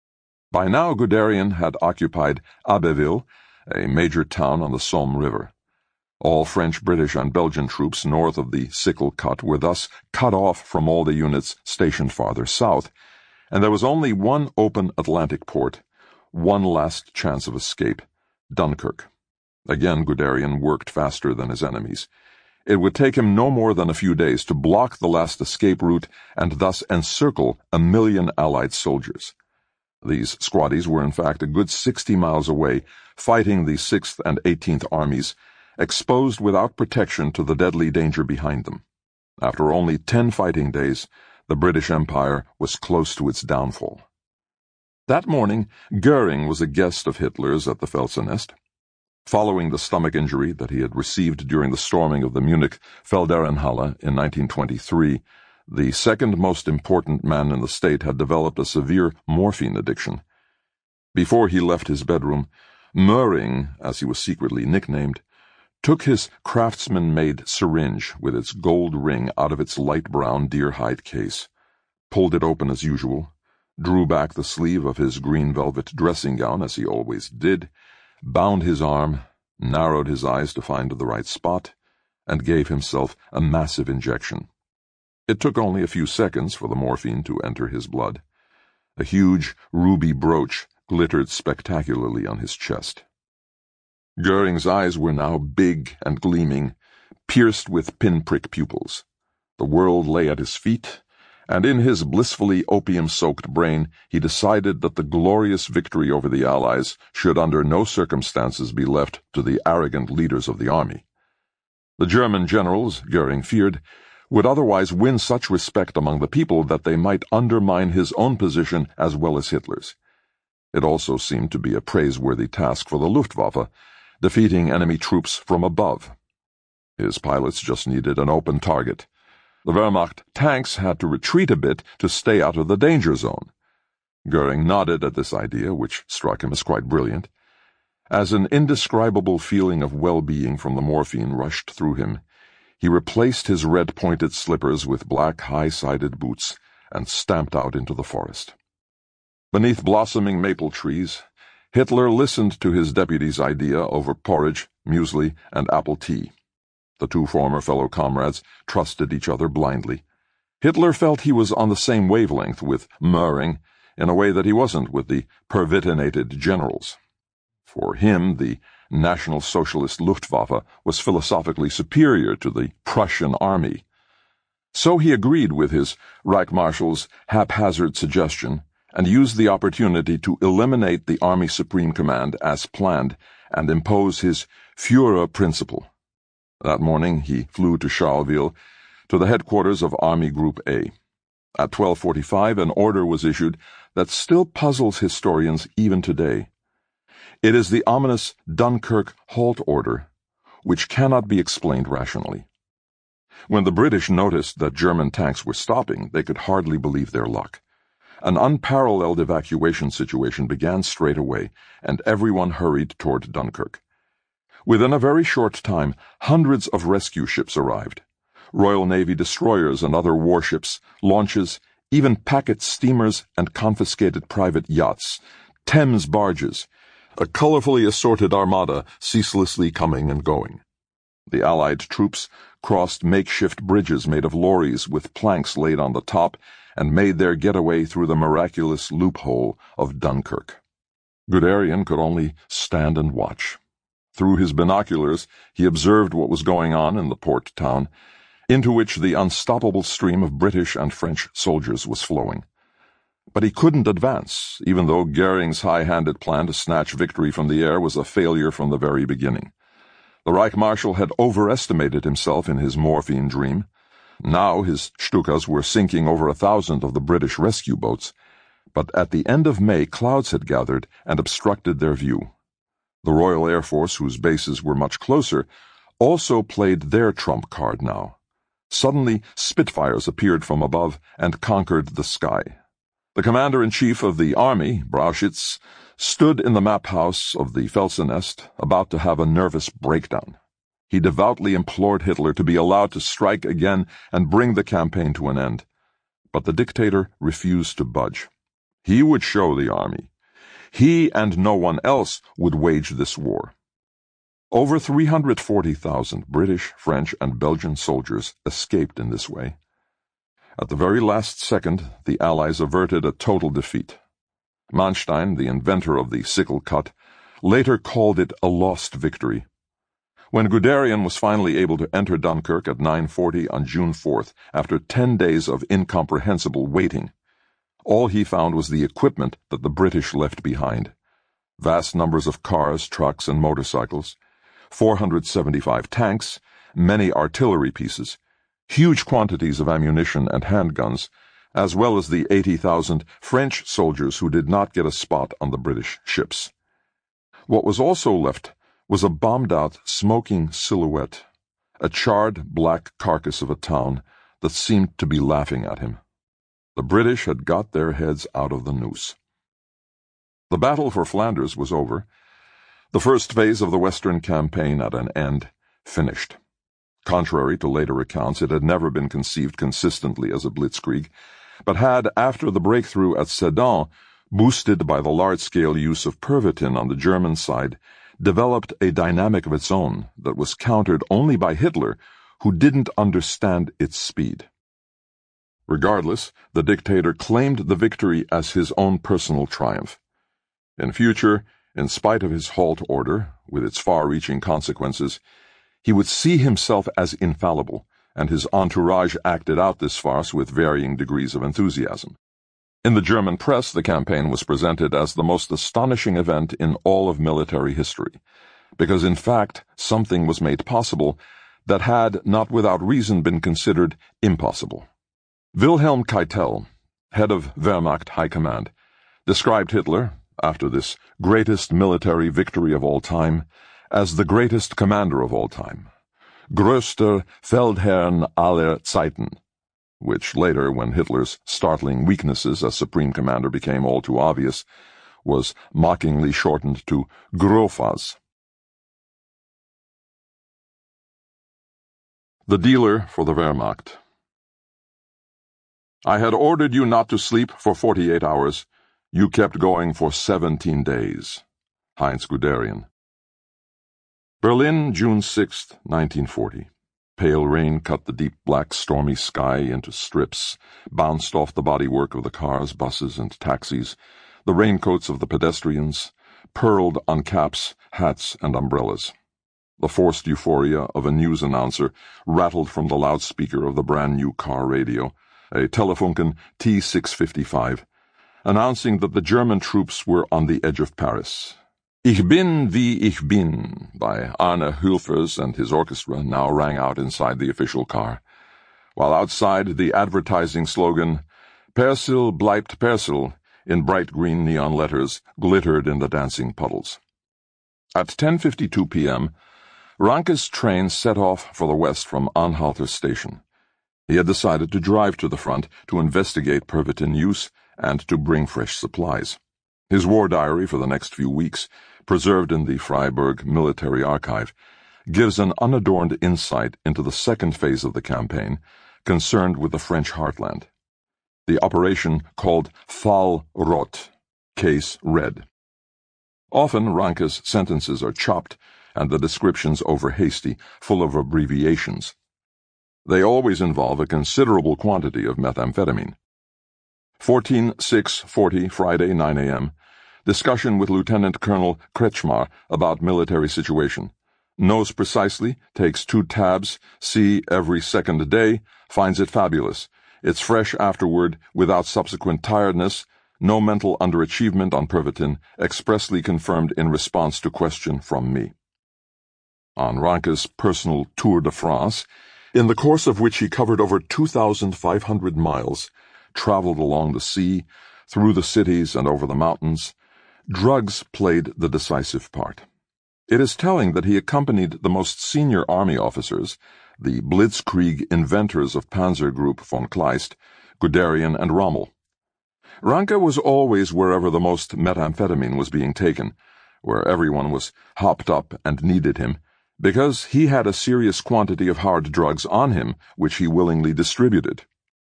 By now Guderian had occupied Abbeville, a major town on the Somme River. All French, British, and Belgian troops north of the Sickle Cut were thus cut off from all the units stationed farther south, and there was only one open Atlantic port, one last chance of escape: Dunkirk. Again Guderian worked faster than his enemies. It would take him no more than a few days to block the last escape route and thus encircle 1 million Allied soldiers. These squaddies were in fact a good 60 miles away, fighting the 6th and 18th Armies, exposed without protection to the deadly danger behind them. After only 10 fighting days, the British Empire was close to its downfall. That morning, Goering was a guest of Hitler's at the Felsenest. Following the stomach injury that he had received during the storming of the Munich Feldherrenhalle in 1923, the second most important man in the state had developed a severe morphine addiction. Before he left his bedroom, Möhring, as he was secretly nicknamed, took his craftsman-made syringe with its gold ring out of its light brown deer-hide case, pulled it open as usual, drew back the sleeve of his green velvet dressing gown as he always did, bound his arm, narrowed his eyes to find the right spot, and gave himself a massive injection. It took only a few seconds for the morphine to enter his blood. A huge ruby brooch glittered spectacularly on his chest. Goering's eyes were now big and gleaming, pierced with pinprick pupils. The world lay at his feet, and in his blissfully opium-soaked brain he decided that the glorious victory over the Allies should under no circumstances be left to the arrogant leaders of the army. The German generals, Goering feared, would otherwise win such respect among the people that they might undermine his own position as well as Hitler's. It also seemed to be a praiseworthy task for the Luftwaffe, defeating enemy troops from above. His pilots just needed an open target. The Wehrmacht tanks had to retreat a bit to stay out of the danger zone. Goering nodded at this idea, which struck him as quite brilliant. As an indescribable feeling of well-being from the morphine rushed through him, he replaced his red-pointed slippers with black high-sided boots and stamped out into the forest. Beneath blossoming maple trees, Hitler listened to his deputy's idea over porridge, muesli, and apple tea. The 2 former fellow comrades trusted each other blindly. Hitler felt he was on the same wavelength with Möhring in a way that he wasn't with the pervitinated generals. For him, the National Socialist Luftwaffe was philosophically superior to the Prussian army. So he agreed with his Reichsmarshal's haphazard suggestion and used the opportunity to eliminate the Army Supreme Command as planned and impose his Führer principle. That morning he flew to Charleville, to the headquarters of Army Group A. At 12:45 an order was issued that still puzzles historians even today. It is the ominous Dunkirk halt order, which cannot be explained rationally. When the British noticed that German tanks were stopping, they could hardly believe their luck. An unparalleled evacuation situation began straight away, and everyone hurried toward Dunkirk. Within a very short time, hundreds of rescue ships arrived. Royal Navy destroyers and other warships, launches, even packet steamers and confiscated private yachts, Thames barges, a colorfully assorted armada ceaselessly coming and going. The Allied troops crossed makeshift bridges made of lorries with planks laid on the top and made their getaway through the miraculous loophole of Dunkirk. Guderian could only stand and watch. Through his binoculars he observed what was going on in the port town, into which the unstoppable stream of British and French soldiers was flowing. But he couldn't advance, even though Goering's high-handed plan to snatch victory from the air was a failure from the very beginning. The Reich Marshal had overestimated himself in his morphine dream. Now his Stukas were sinking over 1,000 of the British rescue boats, but at the end of May clouds had gathered and obstructed their view. The Royal Air Force, whose bases were much closer, also played their trump card now. Suddenly, Spitfires appeared from above and conquered the sky. The commander-in-chief of the army, Brauchitsch, stood in the map house of the Felsenest, about to have a nervous breakdown. He devoutly implored Hitler to be allowed to strike again and bring the campaign to an end. But the dictator refused to budge. He would show the army. He and no one else would wage this war. Over 340,000 British, French, and Belgian soldiers escaped in this way. At the very last second, the Allies averted a total defeat. Manstein, the inventor of the sickle cut, later called it a lost victory. When Guderian was finally able to enter Dunkirk at 9:40 on June 4th, after 10 days of incomprehensible waiting, all he found was the equipment that the British left behind. Vast numbers of cars, trucks, and motorcycles, 475 tanks, many artillery pieces, huge quantities of ammunition and handguns, as well as the 80,000 French soldiers who did not get a spot on the British ships. What was also left was a bombed-out, smoking silhouette, a charred black carcass of a town that seemed to be laughing at him. The British had got their heads out of the noose. The battle for Flanders was over. The first phase of the Western campaign at an end, finished. Contrary to later accounts, it had never been conceived consistently as a blitzkrieg, but had, after the breakthrough at Sedan, boosted by the large-scale use of Pervitin on the German side, developed a dynamic of its own that was countered only by Hitler, who didn't understand its speed. Regardless, the dictator claimed the victory as his own personal triumph. In future, in spite of his halt order, with its far-reaching consequences, he would see himself as infallible, and his entourage acted out this farce with varying degrees of enthusiasm. In the German press, the campaign was presented as the most astonishing event in all of military history, because in fact something was made possible that had, not without reason, been considered impossible. Wilhelm Keitel, head of Wehrmacht High Command, described Hitler, after this greatest military victory of all time, as the greatest commander of all time, größter Feldherrn aller Zeiten, which later, when Hitler's startling weaknesses as supreme commander became all too obvious, was mockingly shortened to Grofaz. The dealer for the Wehrmacht. I had ordered you not to sleep for 48 hours. You kept going for 17 days. Heinz Guderian. Berlin, June 6, 1940. Pale rain cut the deep black stormy sky into strips, bounced off the bodywork of the cars, buses, and taxis, the raincoats of the pedestrians, purled on caps, hats, and umbrellas. The forced euphoria of a news announcer rattled from the loudspeaker of the brand-new car radio, a Telefunken T655, announcing that the German troops were on the edge of Paris. Ich bin wie ich bin by Arne Hülfers and his orchestra now rang out inside the official car, while outside the advertising slogan, Persil bleibt Persil, in bright green neon letters, glittered in the dancing puddles. At 10:52 p.m., Ranke's train set off for the west from Anhalter station. He had decided to drive to the front to investigate Pervitin use and to bring fresh supplies. His war diary for the next few weeks, preserved in the Freiburg Military Archive, gives an unadorned insight into the second phase of the campaign, concerned with the French heartland. The operation called Fall Rot, Case Red. Often Ranke's sentences are chopped and the descriptions over-hasty, full of abbreviations. They always involve a considerable quantity of methamphetamine. 14/6/40, Friday, 9 a.m. Discussion with Lieutenant Colonel Kretschmar about military situation. Knows precisely, takes 2 tabs, see every second day, finds it fabulous. It's fresh afterward, without subsequent tiredness, no mental underachievement on Pervitin, expressly confirmed in response to question from me. on Ranke's personal Tour de France, in the course of which he covered over 2,500 miles, traveled along the sea, through the cities and over the mountains, drugs played the decisive part. It is telling that he accompanied the most senior army officers, the blitzkrieg inventors of Panzer Group von Kleist, Guderian and Rommel. Ranke was always wherever the most methamphetamine was being taken, where everyone was hopped up and needed him, because he had a serious quantity of hard drugs on him, which he willingly distributed.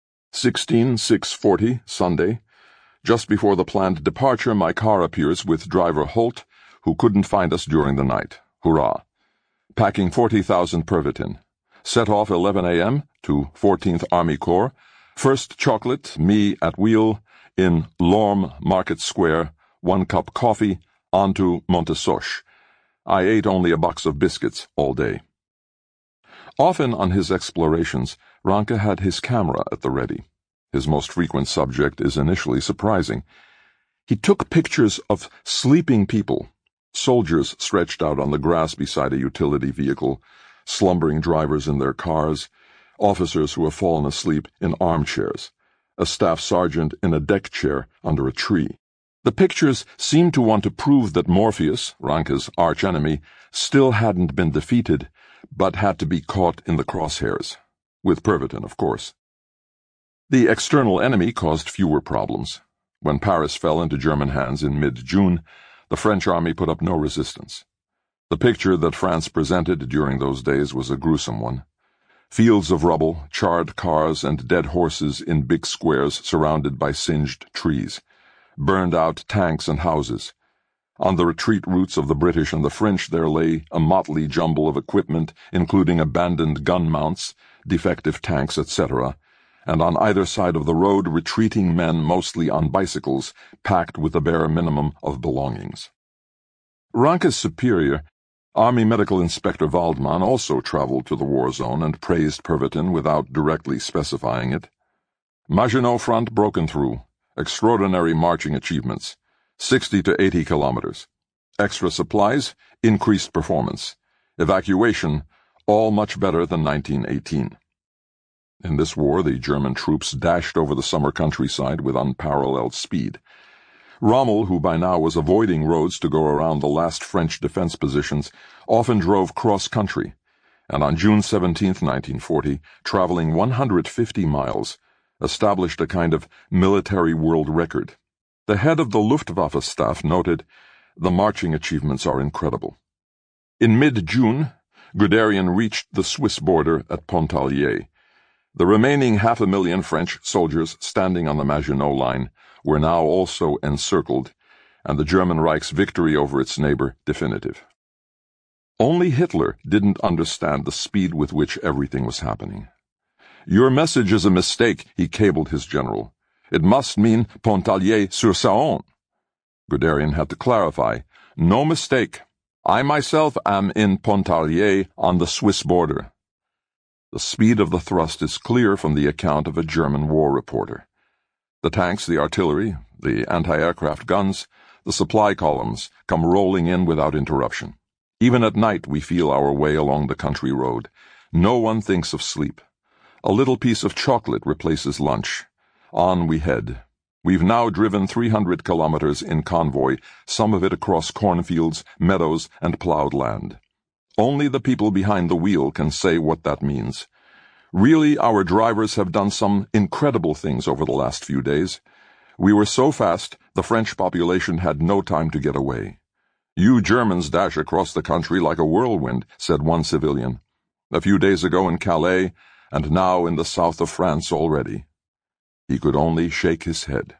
16/6/40, Sunday. Just before the planned departure, my car appears with driver Holt, who couldn't find us during the night. Hurrah. Packing 40,000 Pervitin. Set off 11 a.m. to 14th Army Corps. First chocolate, me at wheel, in Lorme Market Square, 1 cup coffee, on to Montesoche. I ate only a box of biscuits all day. Often on his explorations, Ranke had his camera at the ready. His most frequent subject is initially surprising. He took pictures of sleeping people, soldiers stretched out on the grass beside a utility vehicle, slumbering drivers in their cars, officers who have fallen asleep in armchairs, a staff sergeant in a deck chair under a tree. The pictures seemed to want to prove that Morpheus, Ranke's archenemy, still hadn't been defeated, but had to be caught in the crosshairs. With Pervitin, of course. The external enemy caused fewer problems. When Paris fell into German hands in mid-June, the French army put up no resistance. The picture that France presented during those days was a gruesome one. Fields of rubble, charred cars, and dead horses in big squares surrounded by singed trees. Burned-out tanks and houses. On the retreat routes of the British and the French there lay a motley jumble of equipment, including abandoned gun mounts, defective tanks, etc., and on either side of the road retreating men mostly on bicycles, packed with the bare minimum of belongings. Ranke's superior, Army Medical Inspector Waldmann, also traveled to the war zone and praised Pervitin without directly specifying it. Maginot Front broken through. Extraordinary marching achievements. 60 to 80 kilometers. Extra supplies, increased performance. Evacuation, all much better than 1918. In this war, the German troops dashed over the summer countryside with unparalleled speed. Rommel, who by now was avoiding roads to go around the last French defense positions, often drove cross-country, and on June 17, 1940, traveling 150 miles, established a kind of military world record. The head of the Luftwaffe staff noted, "The marching achievements are incredible." In mid-June, Guderian reached the Swiss border at Pontarlier. The remaining 500,000 French soldiers standing on the Maginot Line were now also encircled, and the German Reich's victory over its neighbor definitive. Only Hitler didn't understand the speed with which everything was happening. "Your message is a mistake," he cabled his general. "It must mean Pontarlier-sur-Saône." Guderian had to clarify, "No mistake. I myself am in Pontarlier on the Swiss border." The speed of the thrust is clear from the account of a German war reporter. The tanks, the artillery, the anti-aircraft guns, the supply columns come rolling in without interruption. Even at night we feel our way along the country road. No one thinks of sleep. A little piece of chocolate replaces lunch. On we head. We've now driven 300 kilometers in convoy, some of it across cornfields, meadows, and plowed land. Only the people behind the wheel can say what that means. Really, our drivers have done some incredible things over the last few days. We were so fast, the French population had no time to get away. "You Germans dash across the country like a whirlwind," said one civilian. "A few days ago in Calais, and now in the south of France already." He could only shake his head.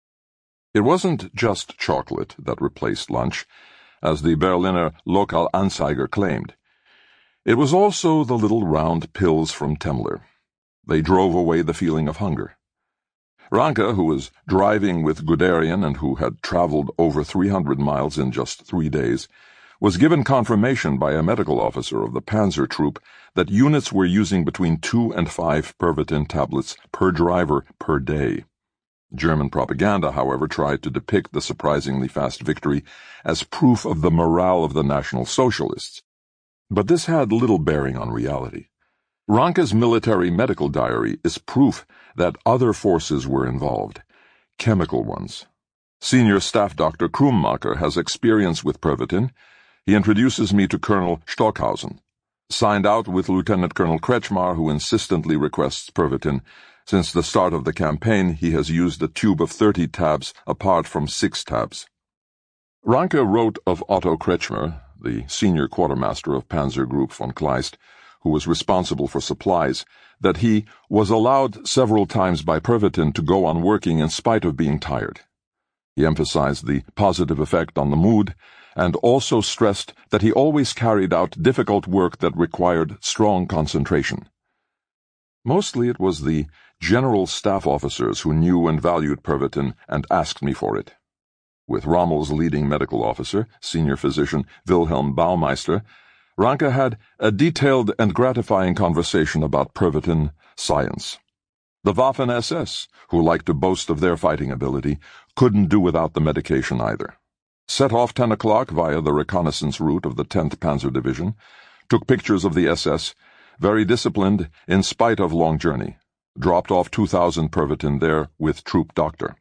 It wasn't just chocolate that replaced lunch, as the Berliner Lokalanzeiger claimed. It was also the little round pills from Temmler. They drove away the feeling of hunger. Ranke, who was driving with Guderian and who had traveled over 300 miles in just 3 days, was given confirmation by a medical officer of the Panzer Troop that units were using between 2 and 5 Pervitin tablets per driver per day. German propaganda, however, tried to depict the surprisingly fast victory as proof of the morale of the National Socialists. But this had little bearing on reality. Ranke's military medical diary is proof that other forces were involved, chemical ones. Senior Staff Dr. Krummacher has experience with Pervitin. He introduces me to Colonel Stockhausen. Signed out with Lieutenant Colonel Kretschmar, who insistently requests Pervitin. Since the start of the campaign, he has used a tube of 30 tabs apart from 6 tabs. Ranke wrote of Otto Kretschmer, the senior quartermaster of Panzer Group von Kleist, who was responsible for supplies, that he was allowed several times by Pervitin to go on working in spite of being tired. He emphasized the positive effect on the mood, and also stressed that he always carried out difficult work that required strong concentration. Mostly it was the general staff officers who knew and valued Pervitin and asked me for it. With Rommel's leading medical officer, senior physician Wilhelm Baumeister, Ranke had a detailed and gratifying conversation about Pervitin science. The Waffen-SS, who liked to boast of their fighting ability, couldn't do without the medication either. Set off 10 o'clock via the reconnaissance route of the 10th Panzer Division, took pictures of the SS, very disciplined in spite of long journey, dropped off 2,000 Pervitin there with troop doctor.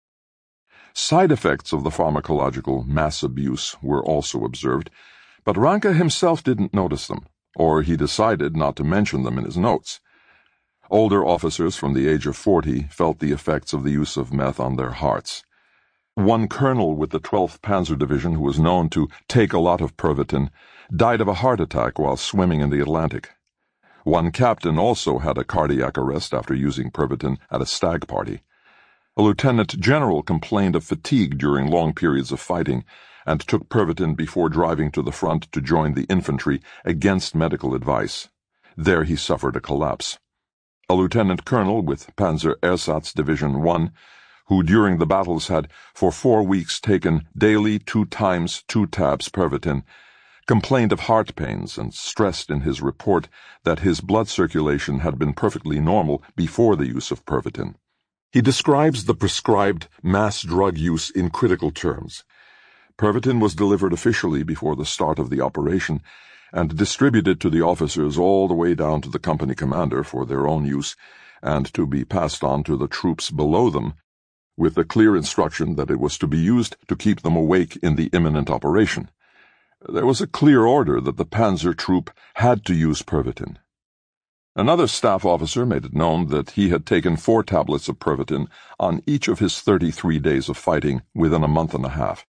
Side effects of the pharmacological mass abuse were also observed, but Ranke himself didn't notice them, or he decided not to mention them in his notes. Older officers from the age of 40 felt the effects of the use of meth on their hearts. One colonel with the 12th Panzer Division, who was known to take a lot of Pervitin, died of a heart attack while swimming in the Atlantic. One captain also had a cardiac arrest after using Pervitin at a stag party. A lieutenant general complained of fatigue during long periods of fighting and took Pervitin before driving to the front to join the infantry against medical advice. There he suffered a collapse. A lieutenant colonel with Panzer Ersatz Division 1, who during the battles had for 4 weeks taken daily 2 times 2 tabs Pervitin, complained of heart pains and stressed in his report that his blood circulation had been perfectly normal before the use of Pervitin. He describes the prescribed mass drug use in critical terms. Pervitin was delivered officially before the start of the operation and distributed to the officers all the way down to the company commander for their own use and to be passed on to the troops below them, with the clear instruction that it was to be used to keep them awake in the imminent operation. There was a clear order that the panzer troop had to use Pervitin. Another staff officer made it known that he had taken 4 tablets of Pervitin on each of his 33 days of fighting within a month and a half.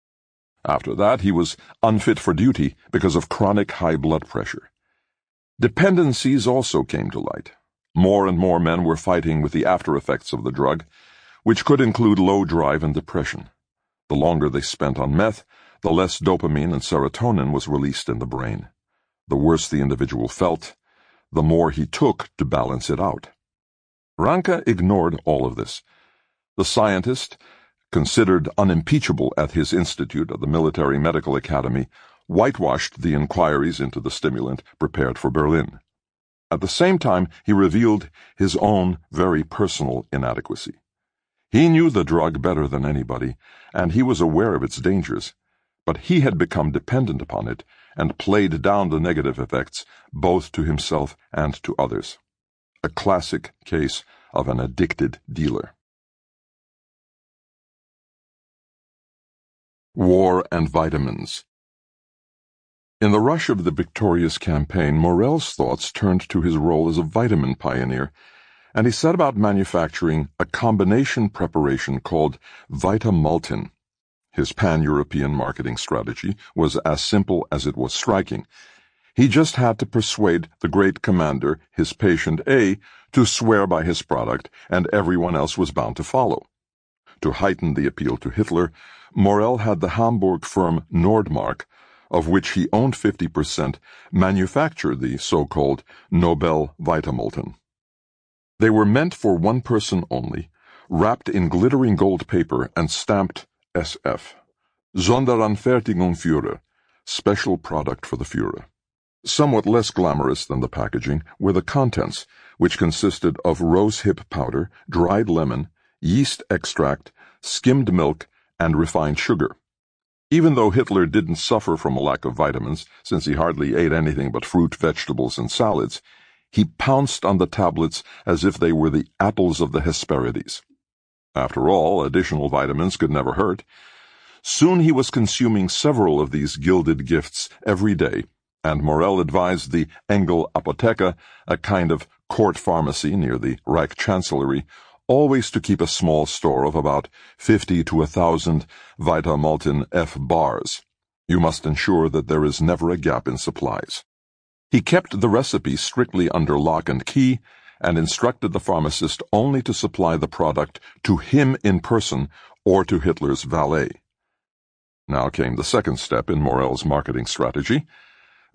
After that, he was unfit for duty because of chronic high blood pressure. Dependencies also came to light. More and more men were fighting with the after-effects of the drug, which could include low drive and depression. The longer they spent on meth, the less dopamine and serotonin was released in the brain. The worse the individual felt, the more he took to balance it out. Ranke ignored all of this. The scientist, considered unimpeachable at his institute at the Military Medical Academy, whitewashed the inquiries into the stimulant prepared for Berlin. At the same time, he revealed his own very personal inadequacy. He knew the drug better than anybody, and he was aware of its dangers, but he had become dependent upon it and played down the negative effects both to himself and to others. A classic case of an addicted dealer. War and vitamins. In the rush of the victorious campaign, Morell's thoughts turned to his role as a vitamin pioneer, and he set about manufacturing a combination preparation called Vitamultin. His pan-European marketing strategy was as simple as it was striking. He just had to persuade the great commander, his patient A, to swear by his product, and everyone else was bound to follow. To heighten the appeal to Hitler, Morell had the Hamburg firm Nordmark, of which he owned 50%, manufacture the so-called Nobel Vitamultin. They were meant for one person only, wrapped in glittering gold paper and stamped SF, Sonderanfertigung Führer, special product for the Führer. Somewhat less glamorous than the packaging were the contents, which consisted of rosehip powder, dried lemon, yeast extract, skimmed milk, and refined sugar. Even though Hitler didn't suffer from a lack of vitamins, since he hardly ate anything but fruit, vegetables, and salads, he pounced on the tablets as if they were the apples of the Hesperides. After all, additional vitamins could never hurt. Soon he was consuming several of these gilded gifts every day, and Morell advised the Engel Apotheke, a kind of court pharmacy near the Reich Chancellery, always to keep a small store of about 50 to 1,000 Vita-Maltin F bars. You must ensure that there is never a gap in supplies. He kept the recipe strictly under lock and key, and instructed the pharmacist only to supply the product to him in person or to Hitler's valet. Now came the second step in Morell's marketing strategy.